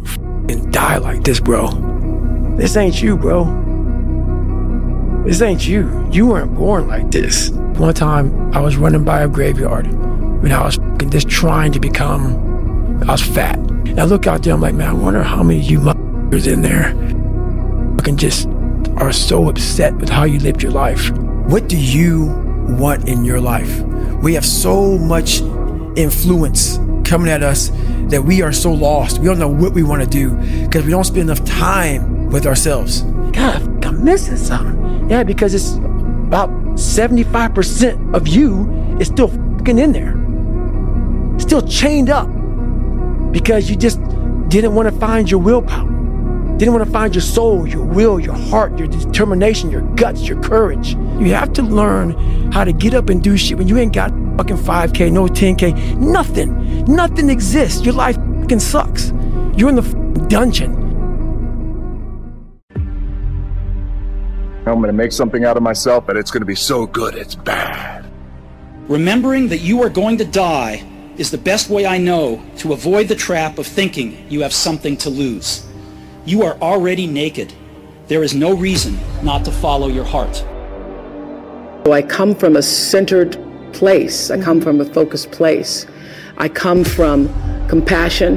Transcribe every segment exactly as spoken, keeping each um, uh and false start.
f***ing die like this, bro. This ain't you, bro. This ain't you. You weren't born like this. One time, I was running by a graveyard when I was f***ing just trying to become, I was fat. And I look out there, I'm like, man, I wonder how many of you motherfuckers in there fucking just are so upset with how you lived your life. What do you want in your life? We have so much influence coming at us that we are so lost. We don't know what we want to do because we don't spend enough time with ourselves. God, I'm missing something. Yeah, because it's about seventy-five percent of you is still fucking in there. Still chained up because you just didn't want to find your willpower. Didn't want to find your soul, your will, your heart, your determination, your guts, your courage. You have to learn how to get up and do shit when you ain't got fucking five K, no ten K, nothing. Nothing exists. Your life fucking sucks. You're in the fucking dungeon. I'm going to make something out of myself, but it's going to be so good it's bad. Remembering that you are going to die is the best way I know to avoid the trap of thinking you have something to lose. You are already naked. There is no reason not to follow your heart. I come from a centered place. I come from a focused place. I come from compassion.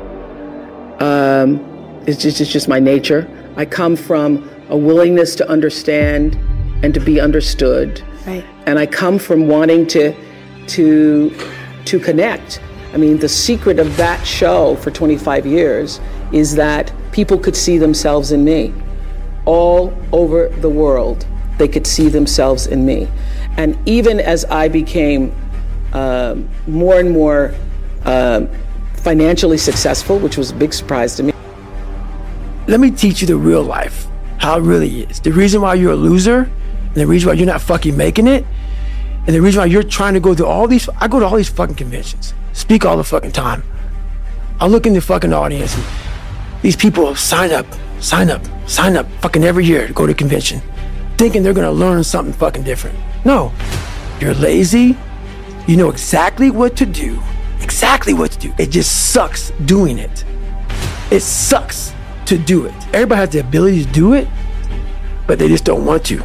Um, it's just, it's just my nature. I come from a willingness to understand and to be understood. Right. And I come from wanting to, to, to connect. I mean, the secret of that show for twenty-five years is that people could see themselves in me. All over the world, they could see themselves in me. And even as I became um, more and more um, financially successful, which was a big surprise to me. Let me teach you the real life, how it really is. The reason why you're a loser, and the reason why you're not fucking making it, and the reason why you're trying to go to all these, I go to all these fucking conventions, speak all the fucking time. I look in the fucking audience, and these people sign up, sign up, sign up fucking every year to go to a convention, thinking they're gonna learn something fucking different. No, you're lazy, you know exactly what to do, exactly what to do. It just sucks doing it. It sucks to do it. Everybody has the ability to do it, but they just don't want to.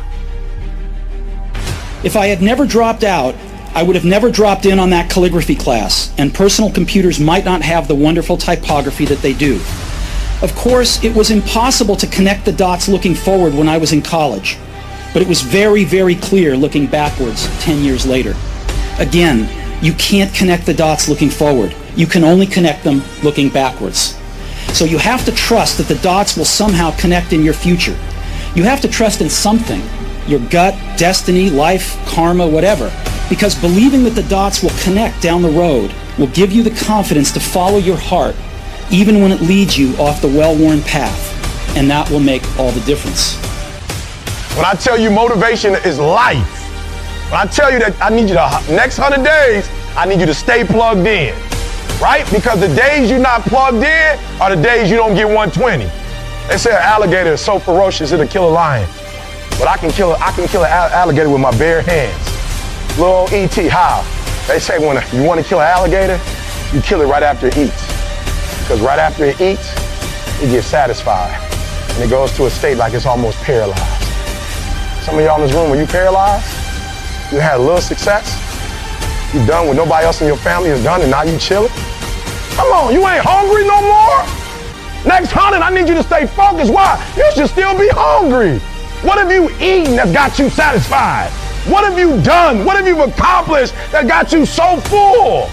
If I had never dropped out, I would have never dropped in on that calligraphy class, and personal computers might not have the wonderful typography that they do. Of course, it was impossible to connect the dots looking forward when I was in college, but it was very, very clear looking backwards ten years later. Again, you can't connect the dots looking forward. You can only connect them looking backwards. So you have to trust that the dots will somehow connect in your future. You have to trust in something, your gut, destiny, life, karma, whatever, because believing that the dots will connect down the road will give you the confidence to follow your heart, even when it leads you off the well-worn path, and that will make all the difference. When I tell you motivation is life, when I tell you that I need you to, next hundred days, I need you to stay plugged in, right? Because the days you're not plugged in are the days you don't get one twenty. They say an alligator is so ferocious it'll kill a lion, but I can kill a, I can kill an alligator with my bare hands. Little old E T, how? They say when you want to kill an alligator, you kill it right after it eats. Because right after it eats, it gets satisfied. And it goes to a state like it's almost paralyzed. Some of y'all in this room, when you paralyzed, you had a little success, you done what nobody else in your family has done, and now you chilling. Come on, you ain't hungry no more? Next hundred, I need you to stay focused. Why? You should still be hungry. What have you eaten that's got you satisfied? What have you done? What have you accomplished that got you so full?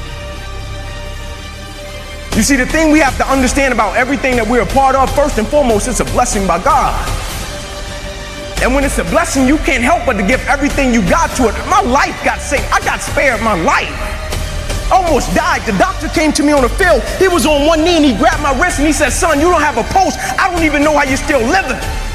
You see, the thing we have to understand about everything that we're a part of, first and foremost, it's a blessing by God. And when it's a blessing, you can't help but to give everything you got to it. My life got saved. I got spared my life. Almost died. The doctor came to me on the field. He was on one knee and he grabbed my wrist and he said, son, you don't have a pulse. I don't even know how you're still living.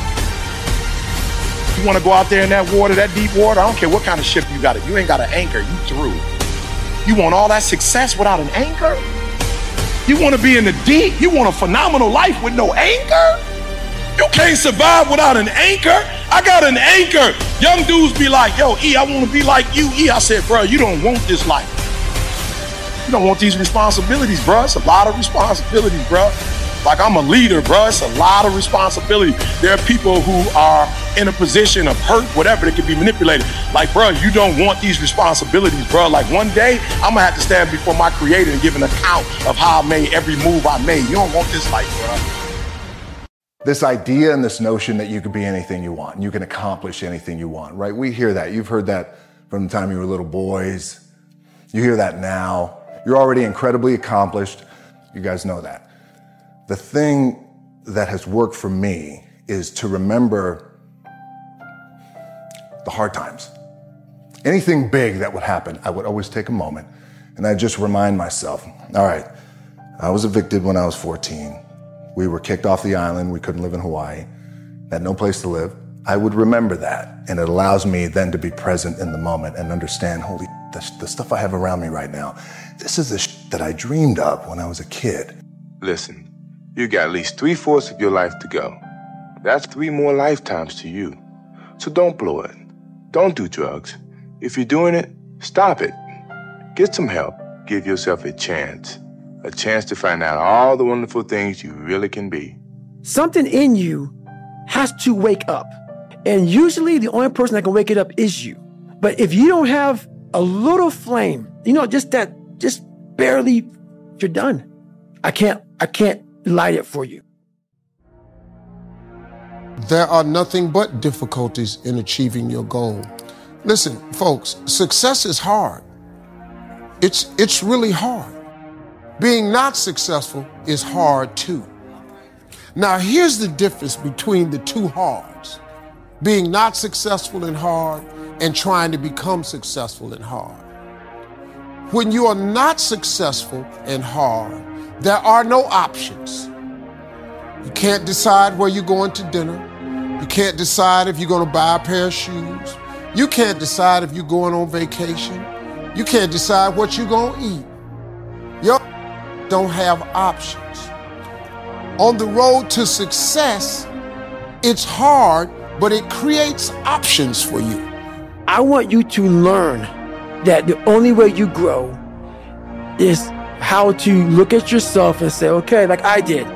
You want to go out there in that water, that deep water? I don't care what kind of ship you got. If you ain't got an anchor, you through. You want all that success without an anchor? You want to be in the deep? You want a phenomenal life with no anchor? You can't survive without an anchor. I got an anchor. Young dudes be like, yo, E, I want to be like you, E. I said, bro, you don't want this life. You don't want these responsibilities, bro. It's a lot of responsibilities, bro. Like, I'm a leader, bro. It's a lot of responsibility. There are people who are in a position of hurt, whatever, that can be manipulated. Like, bro, you don't want these responsibilities, bro. Like, one day, I'm gonna have to stand before my creator and give an account of how I made every move I made. You don't want this life, bro. This idea and this notion that you can be anything you want, and you can accomplish anything you want, right? We hear that. You've heard that from the time you were little boys. You hear that now. You're already incredibly accomplished. You guys know that. The thing that has worked for me is to remember the hard times. Anything big that would happen, I would always take a moment and I'd just remind myself, all right, I was evicted when I was fourteen. We were kicked off the island. We couldn't live in Hawaii. Had no place to live. I would remember that. And it allows me then to be present in the moment and understand, holy, the, the stuff I have around me right now, this is the shit that I dreamed of when I was a kid. Listen, you got at least three-fourths of your life to go. That's three more lifetimes to you. So don't blow it. Don't do drugs. If you're doing it, stop it. Get some help. Give yourself a chance. A chance to find out all the wonderful things you really can be. Something in you has to wake up. And usually the only person that can wake it up is you. But if you don't have a little flame, you know, just that, just barely, you're done. I can't, I can't light it for you. There are nothing but difficulties in achieving your goal. Listen, folks, success is hard. It's, it's really hard. Being not successful is hard too. Now, here's the difference between the two hards. Being not successful and hard and trying to become successful and hard. When you are not successful and hard, there are no options. You can't decide where you're going to dinner. You can't decide if you're going to buy a pair of shoes. You can't decide if you're going on vacation. You can't decide what you're going to eat. You don't have options. On the road to success, it's hard, but it creates options for you. I want you to learn that the only way you grow is how to look at yourself and say, okay, like I did,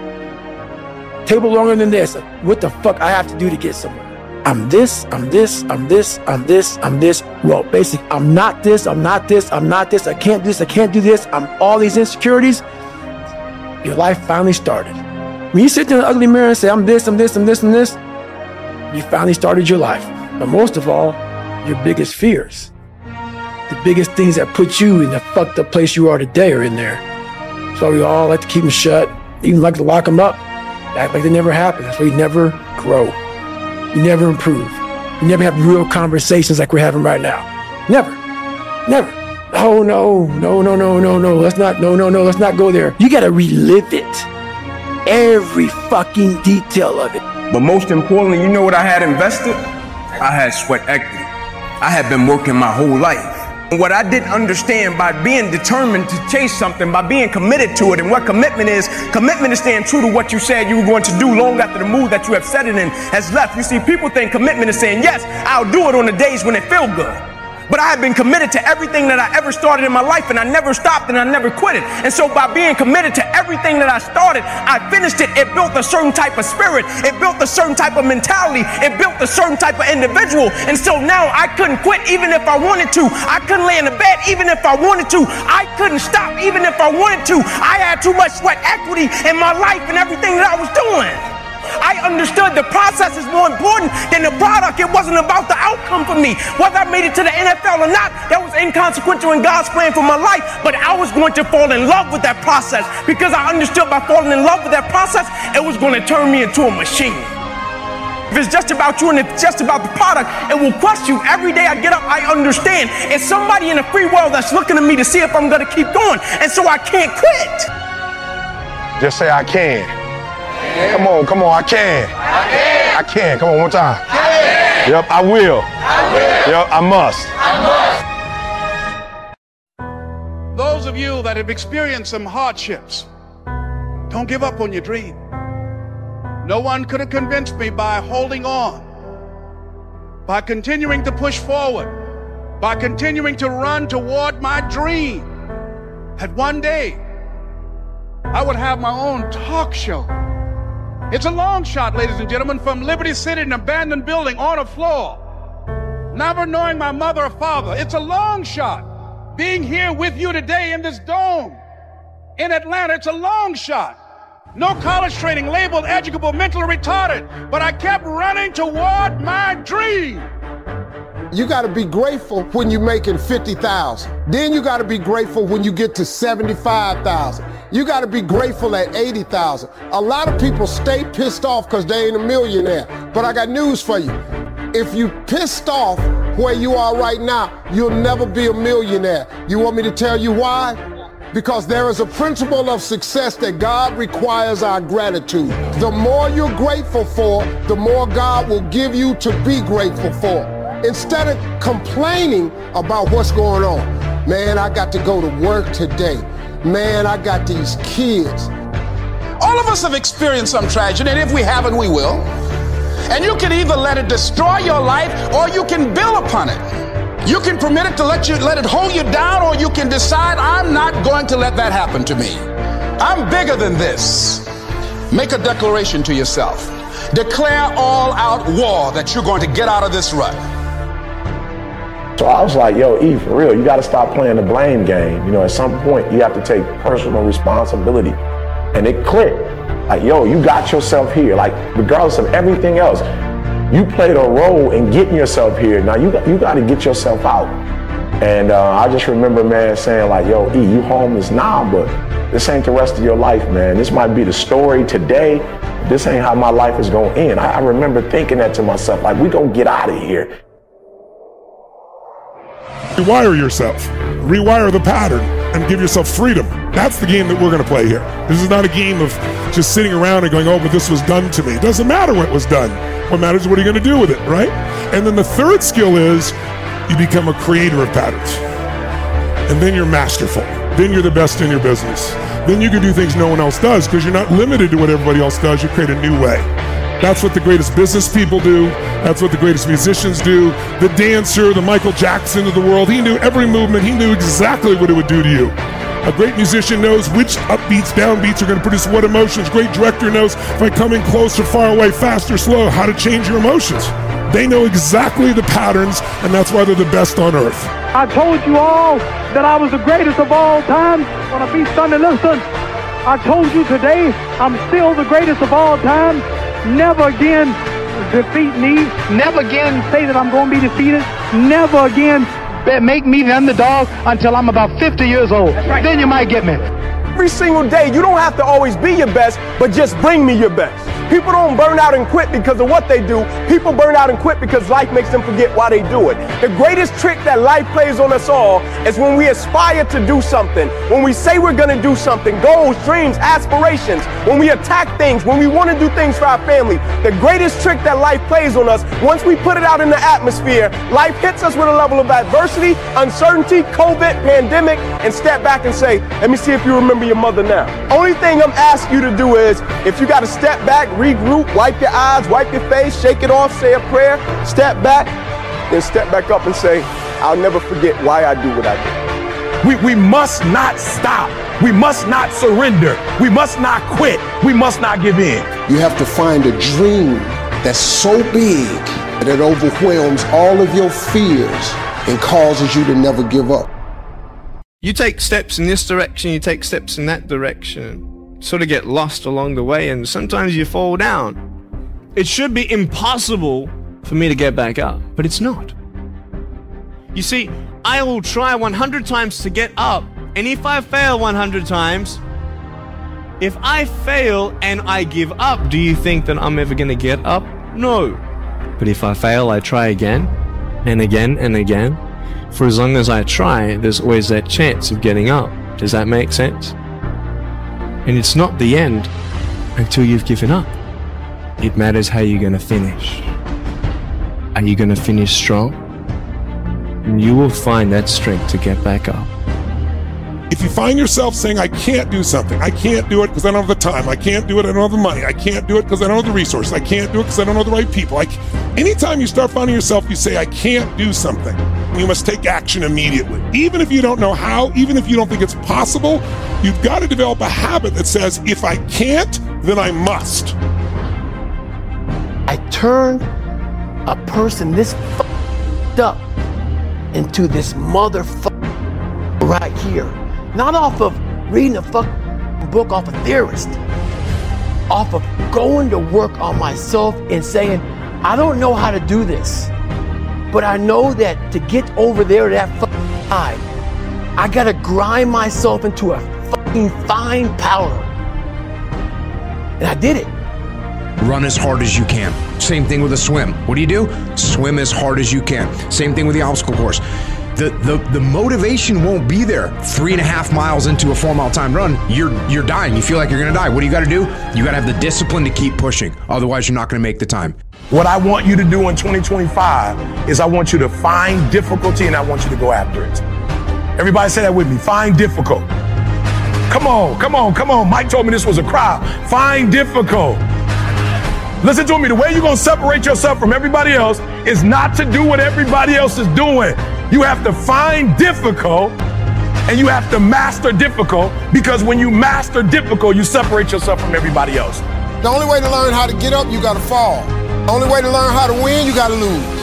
table longer than this. What the fuck I have to do to get somewhere? I'm this, I'm this, I'm this, I'm this, I'm this. Well, basically, I'm not this, I'm not this, I'm not this, I can't do this, I can't do this. I'm all these insecurities. Your life finally started. When you sit in the ugly mirror and say, I'm this, I'm this, I'm this, and this, you finally started your life. But most of all, your biggest fears. The biggest things that put you in the fucked up place you are today are in there. So we all like to keep them shut, even like to lock them up, act like they never happened. That's why you never grow. You never improve. You never have real conversations like we're having right now. Never. Never. Oh, no, no, no, no, no, no. Let's not, no, no, no, let's not go there. You gotta relive it. Every fucking detail of it. But most importantly, you know what I had invested? I had sweat equity. I had been working my whole life. And what I didn't understand, by being determined to chase something, by being committed to it, and what commitment is, commitment is staying true to what you said you were going to do long after the mood that you have set it in has left. You see, people think commitment is saying, yes, I'll do it on the days when it feels good. But I have been committed to everything that I ever started in my life, and I never stopped and I never quit it. And so by being committed to everything that I started, I finished it. It built a certain type of spirit. It built a certain type of mentality. It built a certain type of individual. And so now I couldn't quit even if I wanted to. I couldn't lay in the bed even if I wanted to. I couldn't stop even if I wanted to. I had too much sweat equity in my life and everything that I was doing. I understood the process is more important than the product. It wasn't about the outcome for me. Whether I made it to the N F L or not, that was inconsequential in God's plan for my life. But I was going to fall in love with that process because I understood by falling in love with that process, it was going to turn me into a machine. If it's just about you and it's just about the product, it will crush you. Every day I get up, I understand. It's somebody in the free world that's looking at me to see if I'm going to keep going. And so I can't quit. Just say I can. Come on, come on, I can. I can. I can. Come on, one time. Can. Yep, I will. I will. Yep, I must. I must. Those of you that have experienced some hardships, don't give up on your dream. No one could have convinced me by holding on, by continuing to push forward, by continuing to run toward my dream, that one day I would have my own talk show. It's a long shot, ladies and gentlemen, from Liberty City, an abandoned building on a floor, never knowing my mother or father. It's a long shot. Being here with you today in this dome in Atlanta, it's a long shot. No college training, labeled educable, mentally retarded, but I kept running toward my dream. You got to be grateful when you're making fifty thousand. Then you got to be grateful when you get to seventy-five thousand. You got to be grateful at eighty thousand. A lot of people stay pissed off because they ain't a millionaire. But I got news for you. If you pissed off where you are right now, you'll never be a millionaire. You want me to tell you why? Because there is a principle of success that God requires our gratitude. The more you're grateful for, the more God will give you to be grateful for. Instead of complaining about what's going on, man, I got to go to work today. Man, I got these kids. All of us have experienced some tragedy, and if we haven't, we will. And you can either let it destroy your life, or you can build upon it. You can permit it to let you let it hold you down, or you can decide, I'm not going to let that happen to me. I'm bigger than this. Make a declaration to yourself. Declare all out war that you're going to get out of this rut. So I was like, yo, E, for real, you got to stop playing the blame game. You know, at some point, you have to take personal responsibility. And it clicked. Like, yo, you got yourself here. Like, regardless of everything else, you played a role in getting yourself here. Now, you got, you got to get yourself out. And uh, I just remember, man, saying like, yo, E, you homeless now, but this ain't the rest of your life, man. This might be the story today. This ain't how my life is going to end. I, I remember thinking that to myself, like, we going to get out of here. Rewire yourself, rewire the pattern, and give yourself freedom. That's the game that we're going to play here. This is not a game of just sitting around and going, oh, but this was done to me. It doesn't matter what was done. What matters is what are you going to do with it, right? And then the third skill is you become a creator of patterns. And then you're masterful. Then you're the best in your business. Then you can do things no one else does because you're not limited to what everybody else does. You create a new way. That's what the greatest business people do. That's what the greatest musicians do. The dancer, the Michael Jackson of the world, he knew every movement. He knew exactly what it would do to you. A great musician knows which upbeats, downbeats are going to produce what emotions. Great director knows if I come in close or far away, fast or slow, how to change your emotions. They know exactly the patterns, and that's why they're the best on earth. I told you all that I was the greatest of all time on a beat Sunday. Listen, I told you today I'm still the greatest of all time. Never again defeat me. Never again say that I'm going to be defeated. Never again make me the underdog until I'm about fifty years old. Right. Then you might get me. Every single day, you don't have to always be your best, but just bring me your best. People don't burn out and quit because of what they do. People burn out and quit because life makes them forget why they do it. The greatest trick that life plays on us all is when we aspire to do something, when we say we're going to do something, goals, dreams, aspirations, when we attack things, when we want to do things for our family. The greatest trick that life plays on us, once we put it out in the atmosphere, life hits us with a level of adversity, uncertainty, COVID, pandemic, and step back and say, let me see if you remember your mother now. Only thing I'm asking you to do is, if you got to step back, regroup, wipe your eyes, wipe your face, shake it off, say a prayer, step back, then step back up and say, I'll never forget why I do what I do. We, we must not stop. We must not surrender. We must not quit. We must not give in. You have to find a dream that's so big that it overwhelms all of your fears and causes you to never give up. You take steps in this direction, you take steps in that direction, sort of get lost along the way, and sometimes you fall down. It should be impossible for me to get back up, but it's not. You see, I will try one hundred times to get up, and if I fail one hundred times, if I fail and I give up, do you think that I'm ever going to get up? No. But if I fail, I try again, and again, and again. For as long as I try, there's always that chance of getting up. Does that make sense? And it's not the end until you've given up. It matters how you're going to finish. Are you going to finish strong? And you will find that strength to get back up. If you find yourself saying, I can't do something, I can't do it because I don't have the time, I can't do it, I don't have the money, I can't do it because I don't have the resources, I can't do it because I don't know the right people. Like, anytime you start finding yourself, you say, I can't do something, you must take action immediately. Even if you don't know how, even if you don't think it's possible, you've got to develop a habit that says, if I can't, then I must. turned a person this f***ed up into this motherfucker right here. Not off of reading a fucking book off a theorist. Off of going to work on myself and saying, I don't know how to do this, but I know that to get over there to that fucking side, I gotta grind myself into a fucking fine powder. And I did it. Run as hard as you can. Same thing with a swim. What do you do? Swim as hard as you can. Same thing with the obstacle course. The, the, the motivation won't be there. Three and a half miles into a four mile time run, you're, you're dying. You feel like you're gonna die. What do you gotta do? You gotta have the discipline to keep pushing. Otherwise, you're not gonna make the time. What I want you to do in twenty twenty-five is I want you to find difficulty and I want you to go after it. Everybody say that with me. Find difficult. Come on, come on, come on. Mike told me this was a crowd. Find difficult. Listen to me. The way you're going to separate yourself from everybody else is not to do what everybody else is doing. You have to find difficult and you have to master difficult, because when you master difficult, you separate yourself from everybody else. The only way to learn how to get up, you got to fall. The only way to learn how to win, you got to lose.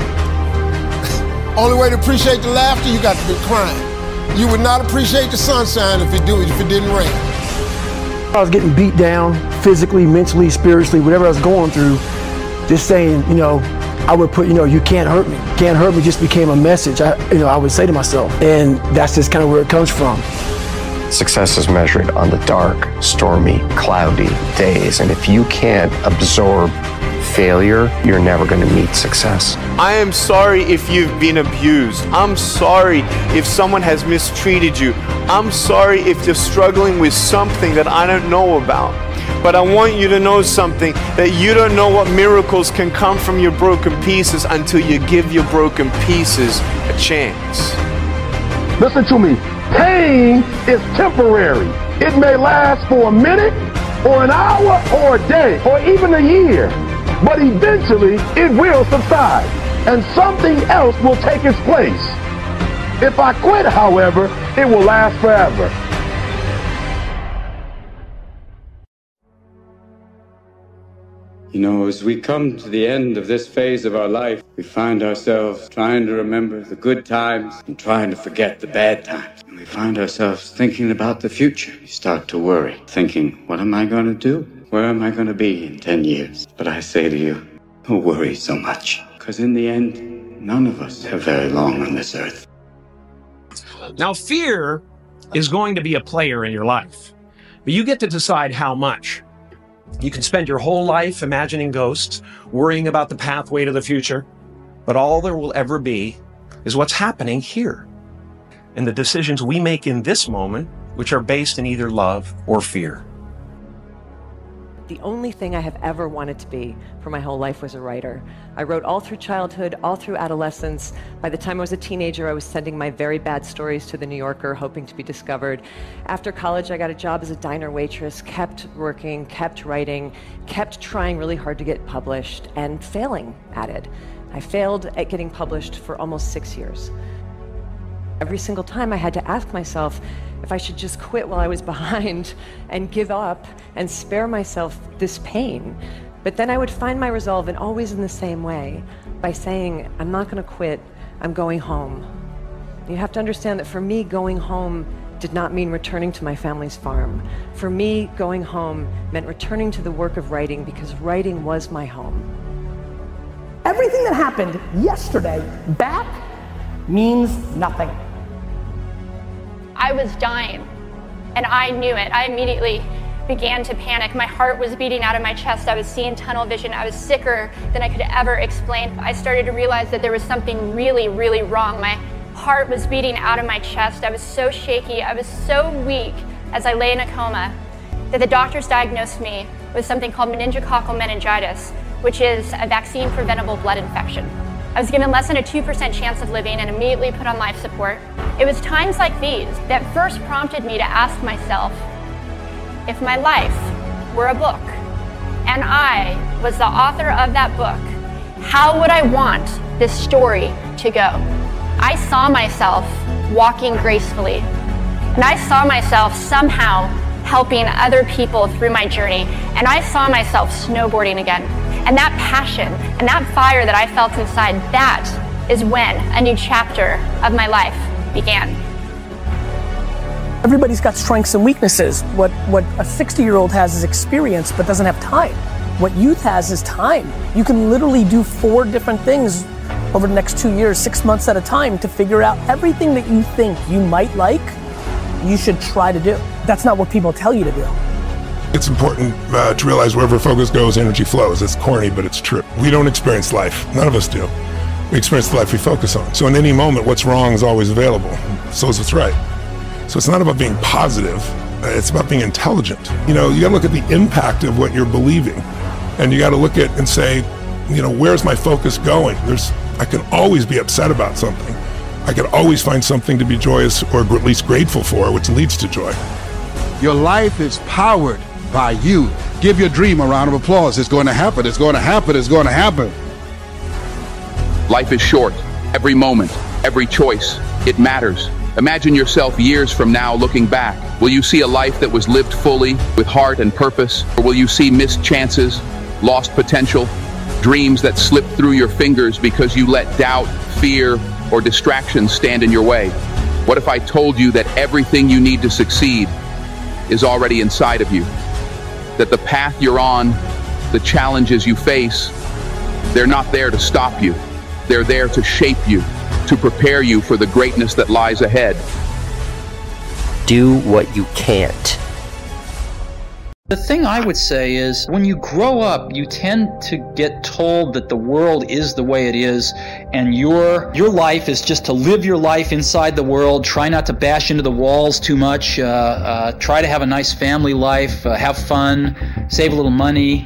Only way to appreciate the laughter, you got to be crying. You would not appreciate the sunshine if it, do, if it didn't rain. I was getting beat down physically, mentally, spiritually, whatever I was going through, just saying, you know, I would put, you know, you can't hurt me. Can't hurt me just became a message, I, you know, I would say to myself. And that's just kind of where it comes from. Success is measured on the dark, stormy, cloudy days. And if you can't absorb failure, you're never going to meet success. I am sorry if you've been abused. I'm sorry if someone has mistreated you. I'm sorry if you're struggling with something that I don't know about. But I want you to know something, that you don't know what miracles can come from your broken pieces until you give your broken pieces a chance. Listen to me. Pain is temporary. It may last for a minute or an hour or a day or even a year. But eventually it will subside and something else will take its place. If I quit, however, it will last forever. You know, as we come to the end of this phase of our life, we find ourselves trying to remember the good times and trying to forget the bad times. And we find ourselves thinking about the future. You start to worry, thinking, what am I going to do? Where am I going to be in ten years? But I say to you, don't worry so much, because in the end, none of us have very long on this earth. Now, fear is going to be a player in your life, but you get to decide how much. You can spend your whole life imagining ghosts, worrying about the pathway to the future, but all there will ever be is what's happening here, and the decisions we make in this moment, which are based in either love or fear. The only thing I have ever wanted to be for my whole life was a writer. I wrote all through childhood, all through adolescence. By the time I was a teenager, I was sending my very bad stories to The New Yorker, hoping to be discovered. After college, I got a job as a diner waitress, kept working, kept writing, kept trying really hard to get published, and failing at it. I failed at getting published for almost six years. Every single time I had to ask myself if I should just quit while I was behind and give up and spare myself this pain. But then I would find my resolve, and always in the same way, by saying, I'm not gonna quit, I'm going home. You have to understand that for me, going home did not mean returning to my family's farm. For me, going home meant returning to the work of writing, because writing was my home. Everything that happened yesterday back means nothing. I was dying, and I knew it. I immediately began to panic. My heart was beating out of my chest. I was seeing tunnel vision. I was sicker than I could ever explain. I started to realize that there was something really, really wrong. My heart was beating out of my chest. I was so shaky. I was so weak as I lay in a coma that the doctors diagnosed me with something called meningococcal meningitis, which is a vaccine-preventable blood infection. I was given less than a two percent chance of living and immediately put on life support. It was times like these that first prompted me to ask myself, if my life were a book and I was the author of that book, how would I want this story to go? I saw myself walking gracefully, and I saw myself somehow helping other people through my journey, and I saw myself snowboarding again. And that passion and that fire that I felt inside, that is when a new chapter of my life began. Everybody's got strengths and weaknesses. What, what a sixty-year-old has is experience, but doesn't have time. What youth has is time. You can literally do four different things over the next two years, six months at a time to figure out everything that you think you might like, you should try to do. That's not what people tell you to do. It's important uh, to realize wherever focus goes, energy flows. It's corny, but it's true. We don't experience life. None of us do. We experience the life we focus on. So in any moment, what's wrong is always available. So is what's right. So it's not about being positive. It's about being intelligent. You know, you gotta look at the impact of what you're believing. And you gotta look at and say, you know, where's my focus going? There's, I can always be upset about something. I can always find something to be joyous or at least grateful for, which leads to joy. Your life is powered by you. Give your dream a round of applause. It's going to happen. It's going to happen. It's going to happen. Life is short. Every moment, every choice, it matters. Imagine yourself years from now looking back. Will you see a life that was lived fully with heart and purpose? Or will you see missed chances, lost potential, dreams that slipped through your fingers because you let doubt, fear, or distractions stand in your way? What if I told you that everything you need to succeed is already inside of you? That the path you're on, the challenges you face, they're not there to stop you. They're there to shape you, to prepare you for the greatness that lies ahead. Do what you can't. The thing I would say is, when you grow up, you tend to get told that the world is the way it is, and your your life is just to live your life inside the world, try not to bash into the walls too much, uh, uh, try to have a nice family life, uh, have fun, save a little money.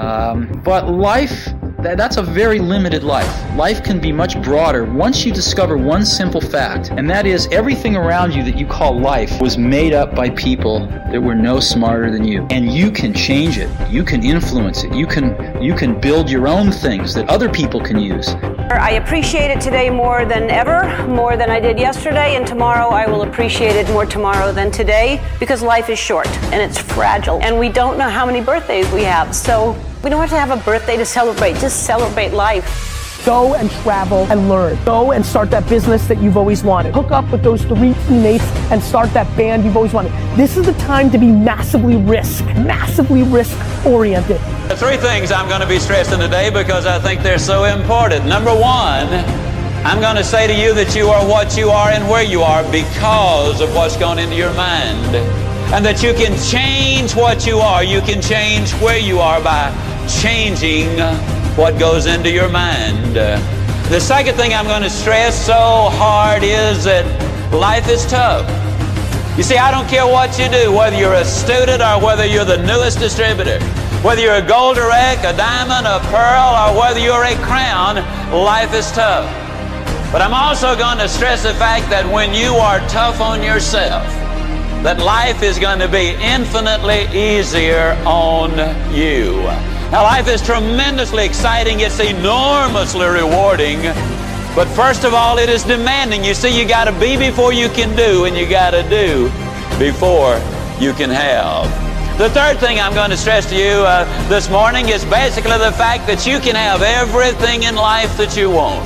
Um, but life, that, that's a very limited life. Life can be much broader once you discover one simple fact, and that is everything around you that you call life was made up by people that were no smarter than you. And you can change it. You can influence it. You can, you can build your own things that other people can use. I appreciate it today more than ever, more than I did yesterday, and tomorrow I will appreciate it more tomorrow than today, because life is short and it's fragile, and we don't know how many birthdays we have, so we don't have to have a birthday to celebrate, just celebrate life. Go and travel and learn. Go and start that business that you've always wanted. Hook up with those three teammates and start that band you've always wanted. This is the time to be massively risk, massively risk oriented. The three things I'm going to be stressing today because I think they're so important. Number one, I'm going to say to you that you are what you are and where you are because of what's gone into your mind. And that you can change what you are. You can change where you are by changing what goes into your mind. The second thing I'm going to stress so hard is that life is tough. You see, I don't care what you do, whether you're a student or whether you're the newest distributor, whether you're a gold direct, a diamond, a pearl, or whether you're a crown, life is tough. But I'm also going to stress the fact that when you are tough on yourself, that life is going to be infinitely easier on you. Now, life is tremendously exciting. It's enormously rewarding. But first of all, it is demanding. You see, you got to be before you can do, and you got to do before you can have. The third thing I'm going to stress to you uh, this morning is basically the fact that you can have everything in life that you want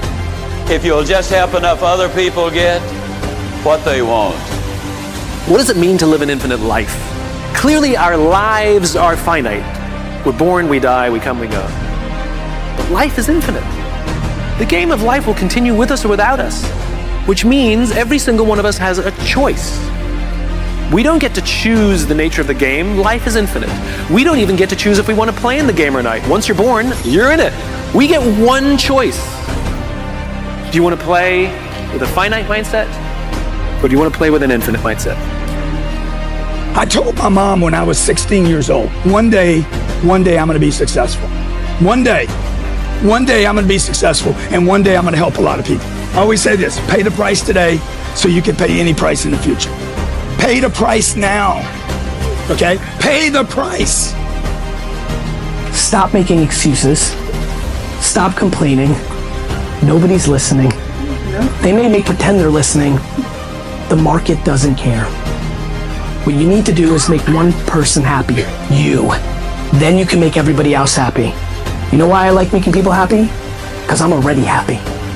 if you'll just help enough other people get what they want. What does it mean to live an infinite life? Clearly, our lives are finite. We're born, we die, we come, we go. But life is infinite. The game of life will continue with us or without us, which means every single one of us has a choice. We don't get to choose the nature of the game. Life is infinite. We don't even get to choose if we want to play in the game or not. Once you're born, you're in it. We get one choice. Do you want to play with a finite mindset, or do you want to play with an infinite mindset? I told my mom when I was sixteen years old, one day, one day I'm going to be successful. One day, one day I'm going to be successful, and one day I'm going to help a lot of people. I always say this, pay the price today so you can pay any price in the future. Pay the price now, okay? Pay the price. Stop making excuses. Stop complaining. Nobody's listening. They may make pretend they're listening. The market doesn't care. What you need to do is make one person happy, you. Then you can make everybody else happy. You know why I like making people happy? Because I'm already happy.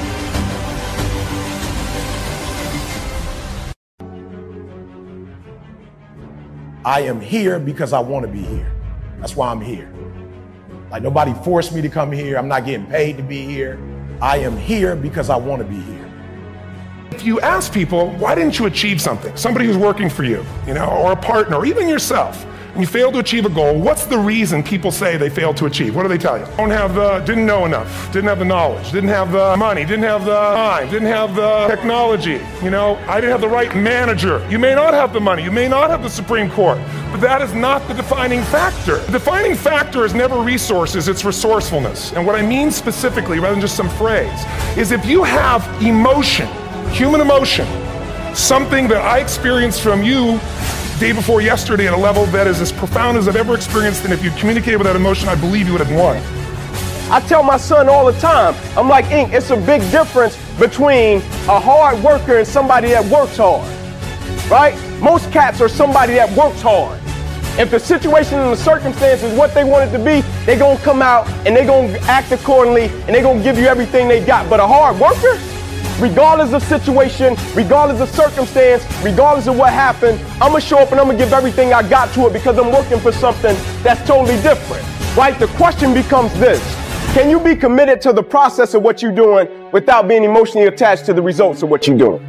I am here because I want to be here. That's why I'm here. Like, nobody forced me to come here. I'm not getting paid to be here. I am here because I want to be here. If you ask people, why didn't you achieve something? Somebody who's working for you, you know, or a partner, or even yourself, and you failed to achieve a goal, what's the reason people say they failed to achieve? What do they tell you? Don't have the, didn't know enough, didn't have the knowledge, didn't have the money, didn't have the time, didn't have the technology, you know, I didn't have the right manager. You may not have the money, you may not have the Supreme Court, but that is not the defining factor. The defining factor is never resources, it's resourcefulness. And what I mean specifically, rather than just some phrase, is if you have emotion, human emotion, something that I experienced from you day before yesterday at a level that is as profound as I've ever experienced, and if you communicated with that emotion, I believe you would have won. I tell my son all the time, I'm like, Ink, it's a big difference between a hard worker and somebody that works hard, right? Most cats are somebody that works hard. If the situation and the circumstance is what they want it to be, they're gonna come out and they're gonna act accordingly and they're gonna give you everything they got. But a hard worker, regardless of situation, regardless of circumstance, regardless of what happened, I'm gonna show up and I'm gonna give everything I got to it because I'm working for something that's totally different, right? The question becomes this: can you be committed to the process of what you're doing without being emotionally attached to the results of what you're doing?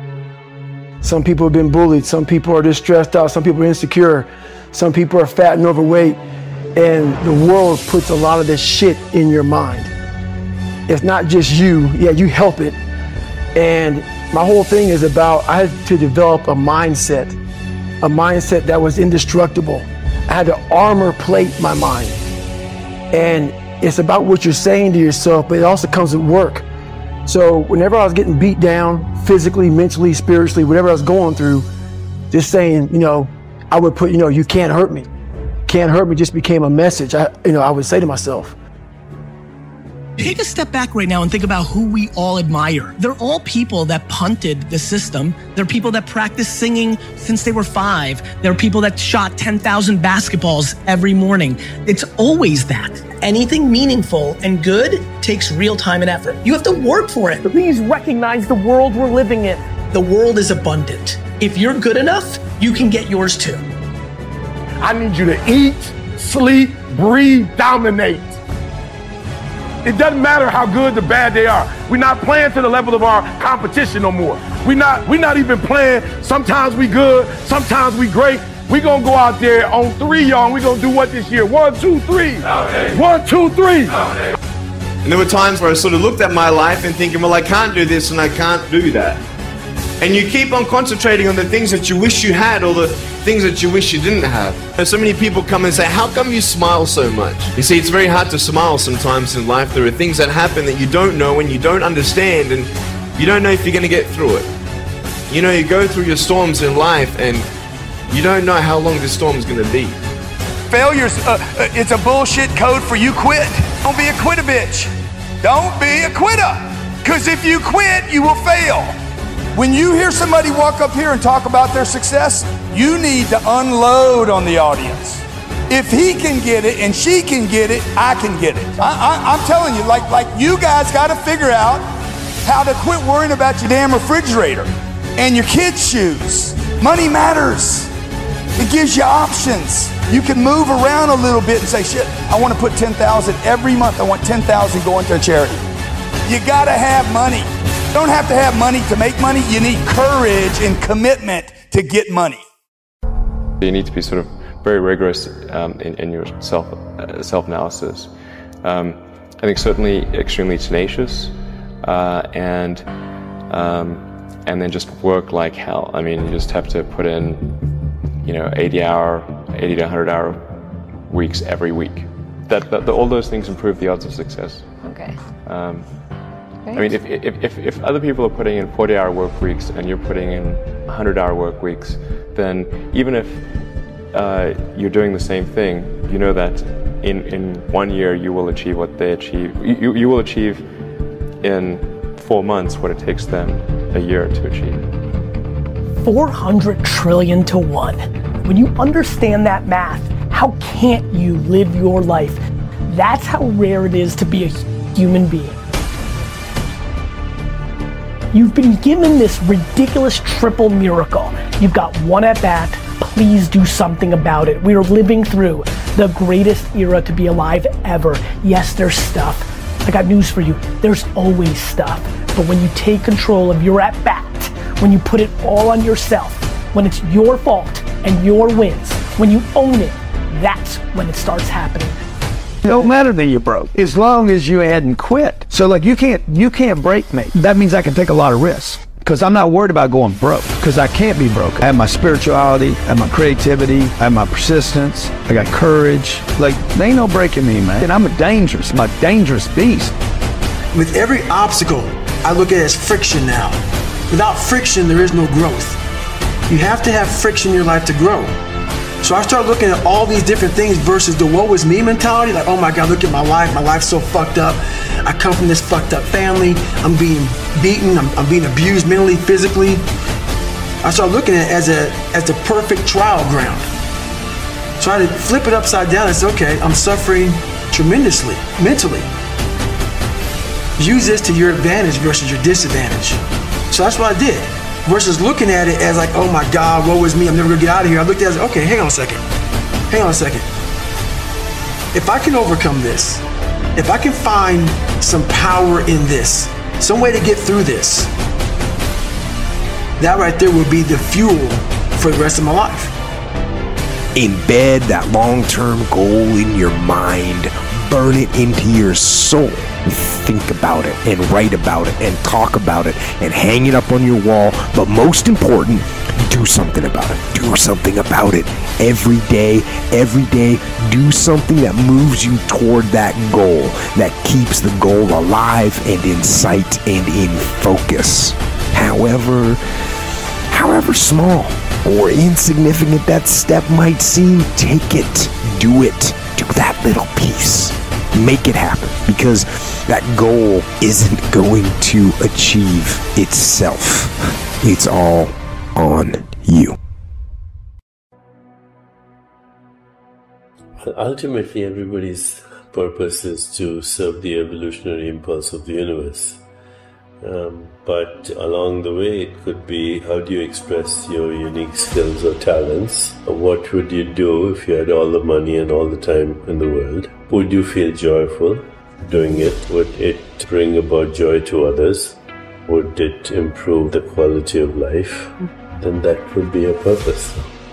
Some people have been bullied, some people are just stressed out, some people are insecure, some people are fat and overweight, and the world puts a lot of this shit in your mind. It's not just you, yeah, you help it. And my whole thing is about, I had to develop a mindset, a mindset that was indestructible. I had to armor plate my mind. And it's about what you're saying to yourself, but it also comes with work. So whenever I was getting beat down, physically, mentally, spiritually, whatever I was going through, just saying, you know, I would put, you know, you can't hurt me. Can't hurt me just became a message. I, you know, I would say to myself. Take a step back right now and think about who we all admire. They're all people that punted the system. They're people that practiced singing since they were five. They're people that shot ten thousand basketballs every morning. It's always that. Anything meaningful and good takes real time and effort. You have to work for it. Please recognize the world we're living in. The world is abundant. If you're good enough, you can get yours too. I need you to eat, sleep, breathe, dominate. It doesn't matter how good or bad they are. We're not playing to the level of our competition no more. We're not, we're not even playing, sometimes we good, sometimes we great. We're gonna go out there on three, y'all, and we're gonna do what this year? One, two, three. Okay. One, two, three. Okay. And there were times where I sort of looked at my life and thinking, well, I can't do this and I can't do that. And you keep on concentrating on the things that you wish you had or the things that you wish you didn't have. And so many people come and say, how come you smile so much? You see, it's very hard to smile sometimes in life. There are things that happen that you don't know and you don't understand, and you don't know if you're going to get through it. You know, you go through your storms in life and you don't know how long this storm is going to be. Failure's, uh, uh, it's a bullshit code for you quit. Don't be a quitter bitch. Don't be a quitter. Because if you quit, you will fail. When you hear somebody walk up here and talk about their success, you need to unload on the audience. If he can get it and she can get it, I can get it. I, I, I'm telling you, like, like you guys got to figure out how to quit worrying about your damn refrigerator and your kids' shoes. Money matters. It gives you options. You can move around a little bit and say, shit, I want to put ten thousand every month. I want ten thousand going to a charity. You got to have money. You don't have to have money to make money. You need courage and commitment to get money. You need to be sort of very rigorous um, in, in your self uh, self-analysis. Um, I think certainly extremely tenacious, uh, and um, and then just work like hell. I mean, you just have to put in, you know, eighty hour, eighty to one hundred hour weeks every week. That, that, that all those things improve the odds of success. Okay. Um, I mean, if, if, if, if other people are putting in forty hour work weeks and you're putting in one hundred hour work weeks, then even if uh, you're doing the same thing, you know that in, in one year you will achieve what they achieve. You, you will achieve in four months what it takes them a year to achieve. four hundred trillion to one. When you understand that math, how can't you live your life That's how rare it is to be a human being. You've been given this ridiculous triple miracle. You've got one at bat. Please do something about it. We are living through the greatest era to be alive ever. Yes, there's stuff. I got news for you. There's always stuff. But when you take control of your at bat, when you put it all on yourself, when it's your fault and your wins, when you own it, that's when it starts happening. It don't matter that you're broke, as long as you hadn't quit. So like you can't you can't break me. That means I can take a lot of risks. Because I'm not worried about going broke. Because I can't be broke. I have my spirituality, I have my creativity, I have my persistence, I got courage. Like, there ain't no breaking me, man. And I'm a dangerous, I'm a dangerous beast. With every obstacle, I look at it as friction now. Without friction, there is no growth. You have to have friction in your life to grow. So I start looking at all these different things versus the woe is me mentality. Like, oh my God, look at my life. My life's so fucked up. I come from this fucked up family. I'm being beaten. I'm, I'm being abused mentally, physically. I start looking at it as a as the perfect trial ground. So I had to flip it upside down and say, okay, I'm suffering tremendously, mentally. Use this to your advantage versus your disadvantage. So that's what I did. Versus looking at it as like, oh my God, woe is me, I'm never gonna get out of here. I looked at it as, okay, hang on a second. Hang on a second. If I can overcome this, if I can find some power in this, some way to get through this, that right there will be the fuel for the rest of my life. Embed that long-term goal in your mind. Burn it into your soul. Think about it and write about it and talk about it and hang it up on your wall. But most important, do something about it. Do something about it. Every day, every day, do something that moves you toward that goal, that keeps the goal alive and in sight and in focus. However, however small or insignificant that step might seem, take it. Do it. Do that little piece. Make it happen, because that goal isn't going to achieve itself. It's all on you. Ultimately, everybody's purpose is to serve the evolutionary impulse of the universe. Um, but along the way, it could be, how do you express your unique skills or talents? What would you do if you had all the money and all the time in the world? Would you feel joyful doing it? Would it bring about joy to others? Would it improve the quality of life? Then that would be a purpose.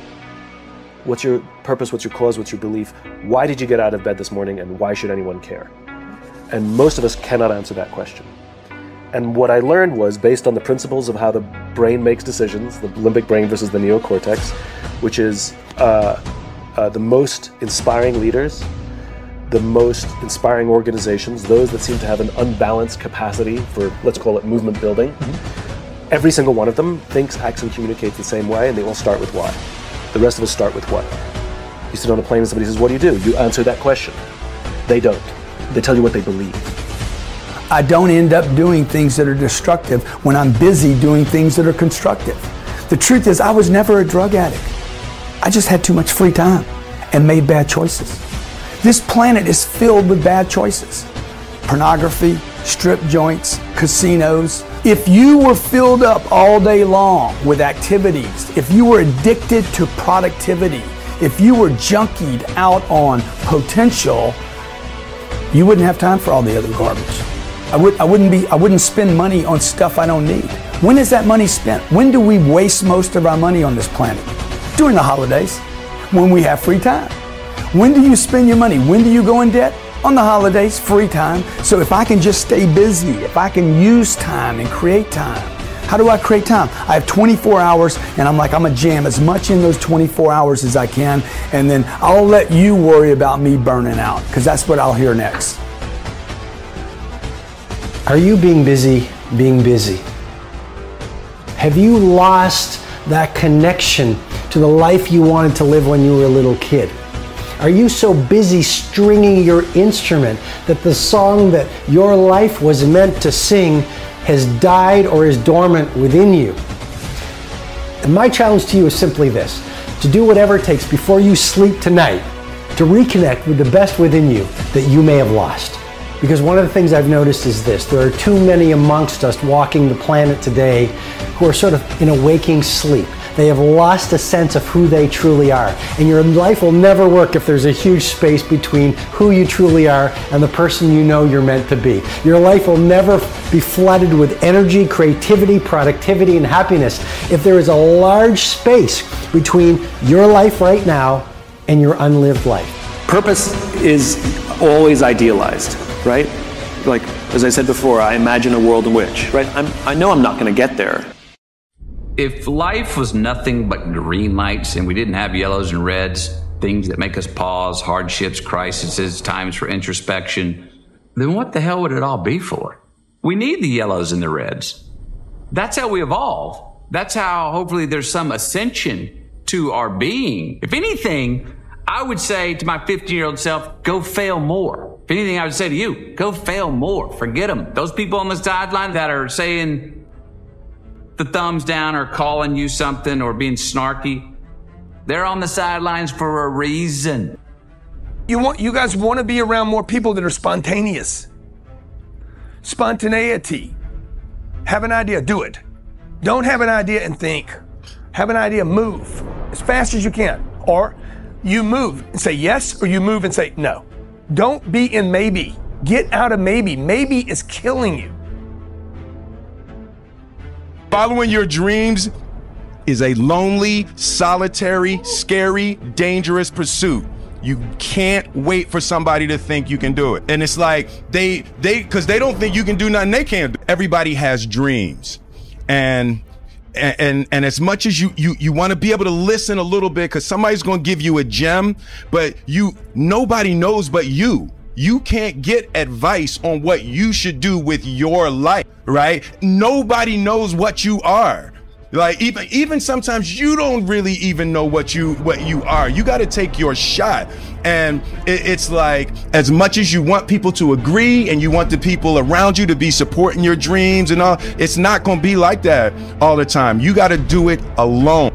What's your purpose? What's your cause? What's your belief? Why did you get out of bed this morning, and why should anyone care? And most of us cannot answer that question. And what I learned was, based on the principles of how the brain makes decisions, the limbic brain versus the neocortex, which is uh, uh, the most inspiring leaders, the most inspiring organizations, those that seem to have an unbalanced capacity for, let's call it, movement building. Mm-hmm. Every single one of them thinks, acts, and communicates the same way, and they all start with why. The rest of us start with what? You sit on a plane and somebody says, what do you do? You answer that question. They don't. They tell you what they believe. I don't end up doing things that are destructive when I'm busy doing things that are constructive. The truth is, I was never a drug addict. I just had too much free time and made bad choices. This planet is filled with bad choices. Pornography, strip joints, casinos. If you were filled up all day long with activities, if you were addicted to productivity, if you were junkied out on potential, you wouldn't have time for all the other garbage. I, would, I, wouldn't be, I wouldn't spend money on stuff I don't need. When is that money spent? When do we waste most of our money on this planet? During the holidays, when we have free time. When do you spend your money? When do you go in debt? On the holidays, free time. So if I can just stay busy, if I can use time and create time, how do I create time? I have twenty-four hours, and I'm like, I'm gonna jam as much in those twenty-four hours as I can, and then I'll let you worry about me burning out, because that's what I'll hear next. Are you being busy, being busy? Have you lost that connection to the life you wanted to live when you were a little kid? Are you so busy stringing your instrument that the song that your life was meant to sing has died or is dormant within you? And my challenge to you is simply this: to do whatever it takes before you sleep tonight to reconnect with the best within you that you may have lost. Because one of the things I've noticed is this: there are too many amongst us walking the planet today who are sort of in a waking sleep. They have lost a sense of who they truly are. And your life will never work if there's a huge space between who you truly are and the person you know you're meant to be. Your life will never be flooded with energy, creativity, productivity, and happiness if there is a large space between your life right now and your unlived life. Purpose is always idealized, right? Like, as I said before, I imagine a world in which, right? I'm, I know I'm not going to get there. If life was nothing but green lights and we didn't have yellows and reds, things that make us pause, hardships, crises, times for introspection, then what the hell would it all be for? We need the yellows and the reds. That's how we evolve. That's how hopefully there's some ascension to our being. If anything, I would say to my fifteen-year-old self, go fail more. If anything, I would say to you, go fail more. Forget them. Those people on the sideline that are saying the thumbs down or calling you something or being snarky, they're on the sidelines for a reason. You want, you guys want to be around more people that are spontaneous. Spontaneity. Have an idea, do it. Don't have an idea and think. Have an idea, move as fast as you can. Or you move and say yes, or you move and say no. Don't be in maybe. Get out of maybe. Maybe is killing you. Following your dreams is a lonely, solitary, scary, dangerous pursuit. You can't wait for somebody to think you can do it. And it's like they, they, cause they don't think you can do nothing they can't do. Everybody has dreams. And, and, and as much as you, you, you want to be able to listen a little bit, cause somebody's going to give you a gem, but you, nobody knows but you. You can't get advice on what you should do with your life, right? Nobody knows what you are. Like even even sometimes you don't really even know what you what you are. You got to take your shot. And it, it's like, as much as you want people to agree and you want the people around you to be supporting your dreams and all, it's not going to be like that all the time. You got to do it alone.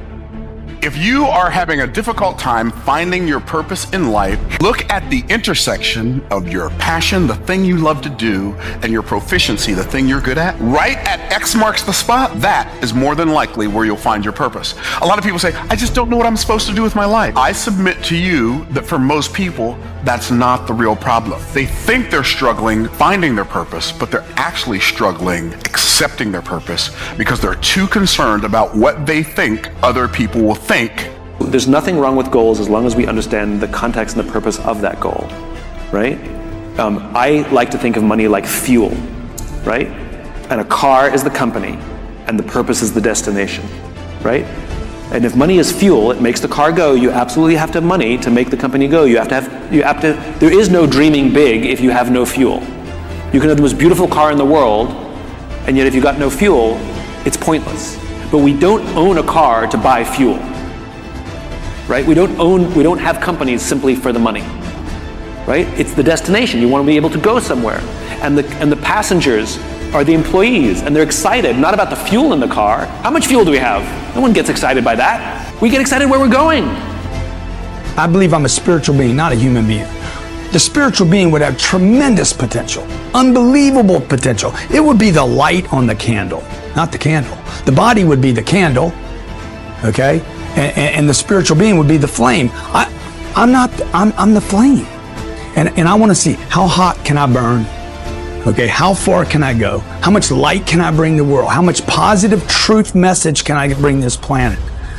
If you are having a difficult time finding your purpose in life, look at the intersection of your passion, the thing you love to do, and your proficiency, the thing you're good at. Right at X marks the spot, that is more than likely where you'll find your purpose. A lot of people say, I just don't know what I'm supposed to do with my life. I submit to you that for most people, that's not the real problem. They think they're struggling finding their purpose, but they're actually struggling accepting their purpose because they're too concerned about what they think other people will think. There's nothing wrong with goals as long as we understand the context and the purpose of that goal, right? Um, I like to think of money like fuel, right? And a car is the company, and the purpose is the destination, right? And if money is fuel, it makes the car go. You absolutely have to have money to make the company go. You have to have, you have to, there is no dreaming big if you have no fuel. You can have the most beautiful car in the world, and yet if you got no fuel, it's pointless. But we don't own a car to buy fuel, right? We don't own, we don't have companies simply for the money, right? It's the destination. You want to be able to go somewhere. And the, and the passengers are the employees, and they're excited, not about the fuel in the car. How much fuel do we have? No one gets excited by that. We get excited where we're going. I believe I'm a spiritual being, not a human being. The spiritual being would have tremendous potential, unbelievable potential. It would be the light on the candle, not the candle. The body would be the candle, okay? And, and the spiritual being would be the flame. I, I'm not, I'm, I'm the flame. And, and I want to see, how hot can I burn? Okay, how far can I go? How much light can I bring the world? How much positive truth message can I bring this planet?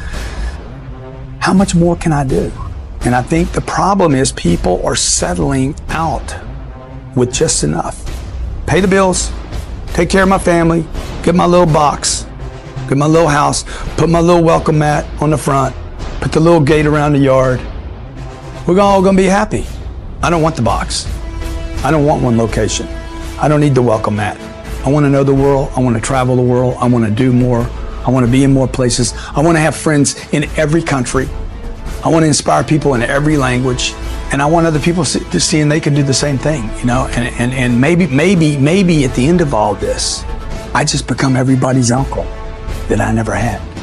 How much more can I do? And I think the problem is people are settling out with just enough. Pay the bills, take care of my family, get my little box, get my little house, put my little welcome mat on the front, put the little gate around the yard. We're all gonna be happy. I don't want the box. I don't want one location. I don't need the welcome mat. I want to know the world. I want to travel the world. I want to do more. I want to be in more places. I want to have friends in every country. I want to inspire people in every language. And I want other people to see and they can do the same thing, you know? And, and, and maybe, maybe, maybe at the end of all this, I just become everybody's uncle that I never had.